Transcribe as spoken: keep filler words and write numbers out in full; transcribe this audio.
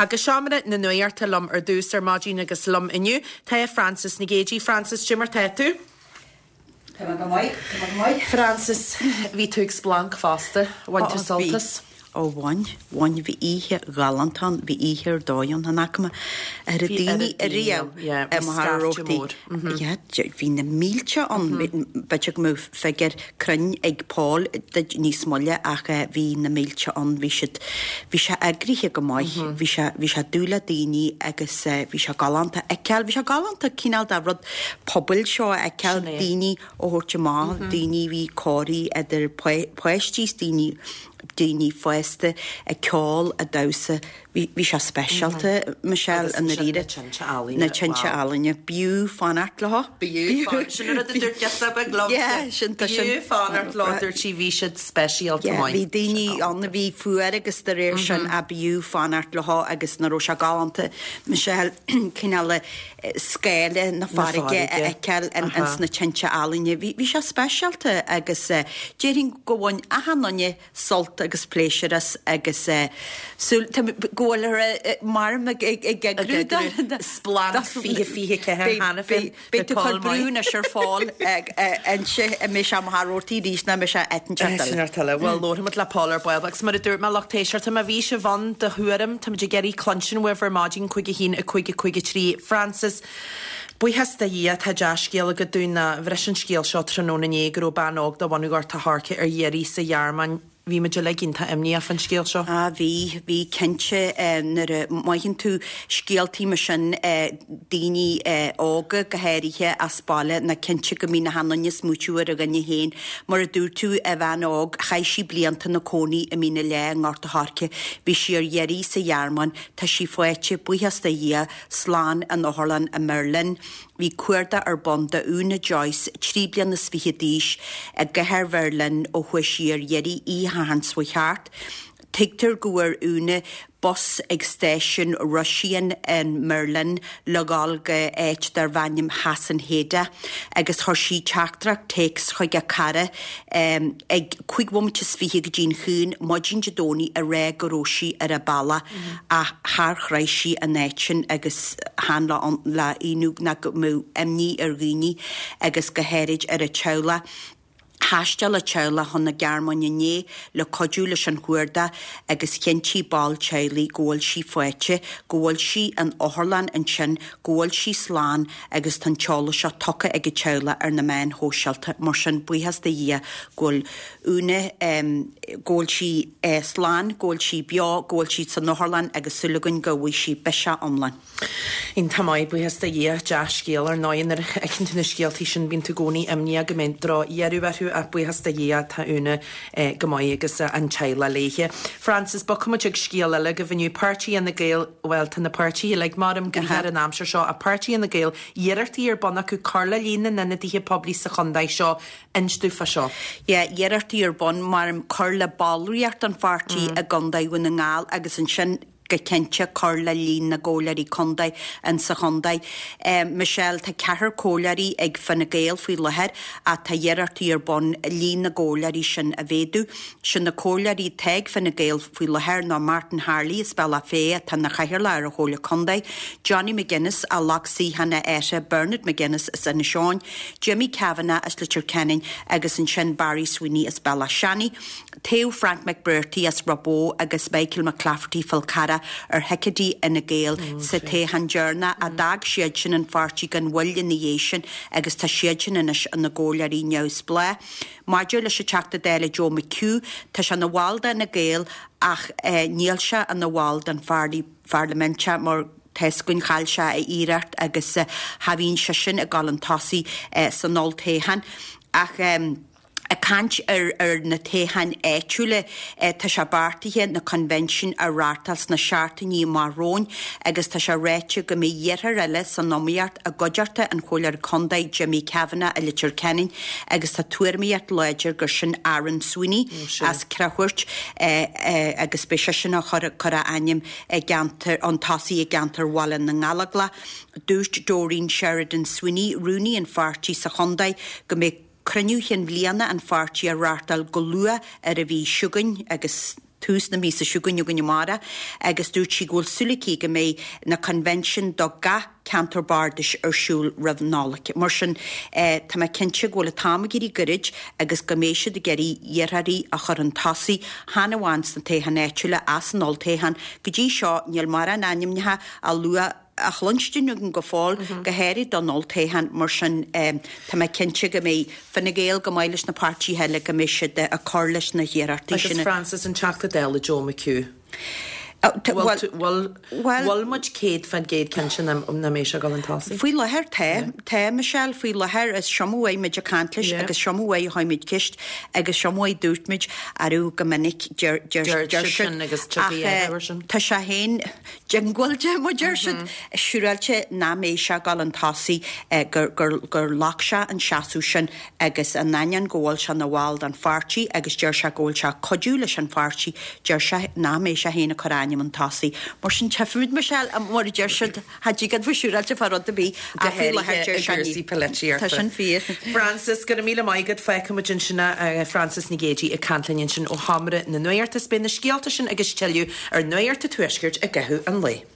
Agus seamara na nuirta lom ar dús ar máidín agus lom inniu, tá Francis na géidí, Francis Jimmer tú. Francis, bhí tú explánc fásta, bhainte soltas. Ó bhain, bhain bhí ihe galantan, bhí ihe ar dóion hanachma ar a daoine a riamh am haar rochtaí. Ja, bhí na mílte an, beideag mú fegur crunn ag Paul níos molle ach bhí na mílte an, bhí se agrithe go maiith, bhí se dúla daoine agus bhí se galanta, eceal bhí se galanta cíneal darrod pobl seo eceal daoine ó thuirte má, daoine bhí cóirí idir poistíos daoine Dini foiste a ceol a dausa bhí se specialta Michelle an ríide na Chinse Aline bíú fanart le bíú fanart láidir tí bhí siad specialta bhí daoine anna bhí fuair agus de réir sin a bíú fanart le agus na ro se galanta Michelle cinile scéile na farige a ceil an na Chinse Aline bhí se specialta agus déirn go bhain a hanne solt agus pléisiras agus ggóir mar ag splán fi fi hena fé Beiú chuil brún a seir fáil an se mé sem hárótíí rís na me se etan Well Lord mat le Paul Boilbags mar a dúir me lochtéisiart a bhí se van de thuarm tá de geirí clunsin wefer mágin chuige hín a chuige chuige trí Francis Bui hesta í a tá deascéal a go dúna bhreisin scéal seo tróna négur ó banog do bhaúgar tá háce ar dhéirí sa jaarman Bhí me de leginnta imní a fan scéal seo? A bhí, bhí cinse nar maithinn tú scéaltí me sin daoine ága go héirithe a spáile na cinse go mí na hananne smúitiúir a ganne héin, mar a dúr tú a bhean ág chaisí blianta na cónaí a mína le ngáirta háce, bhí si ar dhéirí sa jaarman tá si foiite buíhasta dhé sláán an Orlan a Merlin, Bhí cuairda ar bonda úna Joyce tríblian na svíhidíis a gahar Verlin ó huisí ar dhéirí í hans wa cheart. Tigtar goar úna bus ag station Russian in Merlin legalga éit dar bhainnim hasan héda agus thorsí teachtrach takes chuig a cara um, ag chuig womtas fihi go dín chuún modjin jadóni a ré goróisi ar a balla mm-hmm. a haar chraisi a néitsin agus hanla an la inúg na go mú emní ar gúni agus gohérid ar a teula Hastel le teula honna Gearmanne né le codú leis an chuirda agus cinntíí ball tealaí ggóil sí foiite, ggóil sí an Orlan an sin, ggóil sí sláán agus tan teala seo tucha ag teula ar na main hósealta mar sin buíhas de dhé ggóil úna ggóil sí sláán, ggóil sí beá, ggóil sí san Orlan agus sulagann gohfuil sí beise omlan. In tamáid buíhas de dhé deas scéal ar náin ar ecinn tú na scéaltaí sin bín tú gcónaí imní a gomint dro iarú a buíhas de dhé tá úna gomáid agus an teile léige. Francis ba cumid ag scéal eile go bhiniu party in na Gael well tan na party like marm gohar an amsir seo a party in na Gael dhéartaí ar bonna acu Carla lína nana dtí poblí sa chundaid seo instúfa seo. Ja, dhéartaí ar bon marm Carla ballríart an fartí a gandaid na ngáil agus an sin go cinse Carla lín na ggólarí condaid an sa chundaid. Um, Michelle tá cethir cólarí ag fanna Gael faoi lethir a tá dhéartaí ar bon lín na ggólarí sin a bhéadú. Sin na cólarí teag fanna Gael faoi lethir ná Martin Harley is bella fé tá na chaithir le ar a hóla condaid. Johnny McGuinness a Laxí hanna éise Bernard McGuinness is in na Seán, Jimmy Kavanagh is litir Kenning agus an sin Barry Sweeney is bella Shani, Theo Frank McBurty as Robó agus Michael McClafferty Falcara ar hecadí ina Gael mm, sa téhan dearna a dag siad sin an fartí gan bhfuil na dhéisian agus tá siad sin inis an na ggólarí neus ble. Maidir leis se teachta déile Joe McHugh tá se na bháilda na Gael ach eh, níl se an na bháilda an farlí farlamentse mar Tescuin chailse a íreacht agus uh, hahín se sin a gal an tasí uh, san nol téhan ach um, a cant ar, ar na téhan éitiúle eh, tá se bartaithe na convention a rátals na seaartaní marróin agus tá se réite go mé dhéar eile san nóíart a godearta an choir condaid Jimmy Kavanagh a litir Kenning agus tá tuairmiart leidir gur sin Aaron Sweeney mm, as crehuirt eh, eh, agus be sin a chur chur aim eh, gantar an tasí a gantar wallan na ngalagla dúist Doreen Sheridan Sweeney Rooney an fartí sa chundaid go mé Cruniú hin bbliana an fartí a rártal go lua ar a bhí siúgain agus tús na mísa siúgunne gonne mara agus dúirt si ghfuil sulicí go mé na convention do ga Canterbardis arsúl rafnálacha. Mar sin tá me cinse ghfuil támagirí gorid agus goméise de geirí dhéraí a chur an tasaí hána bhains na téhan éitiúile as an oltéhan go dtí seo níl mar an animnethe a lua a chlunstún go fáil go héirí don oltéhan mar sin tá me cinse go mé fanna géal go mailes na pártí heile go méise de a corlis na dhéartí sin. Agus Francis an teachta déla Joe McHugh. Well much céad fan géad cin sin na méise go an tasí. Fuoi lethir té té Michelle fuoi lethir is seomhhaid meid a cantlis agus seomhhaid haimid cist agus seomhhaid dúirtmid arú go minic sin agus Tá se héin ghilde mo deirsid siúrailte ná méise gal an tasí gur lachse an seaú sin agus an naian ggóil se na bháil an fartí agus deir se ggóil se codúla an fartí deir se ná méise héna choráin an tasí. Mar sin tefrid Michelle a mór deirsid hadí gad bhisiúrailte farrod a bí a sí pelletiir. Tá sin fi. Francis go míle maigad feicimid sinna Francis Nigéji a canlainn sin ó hamre na nuirta spin na scialta sin agus teú ar nuirta tuisgirt a gathú an lei.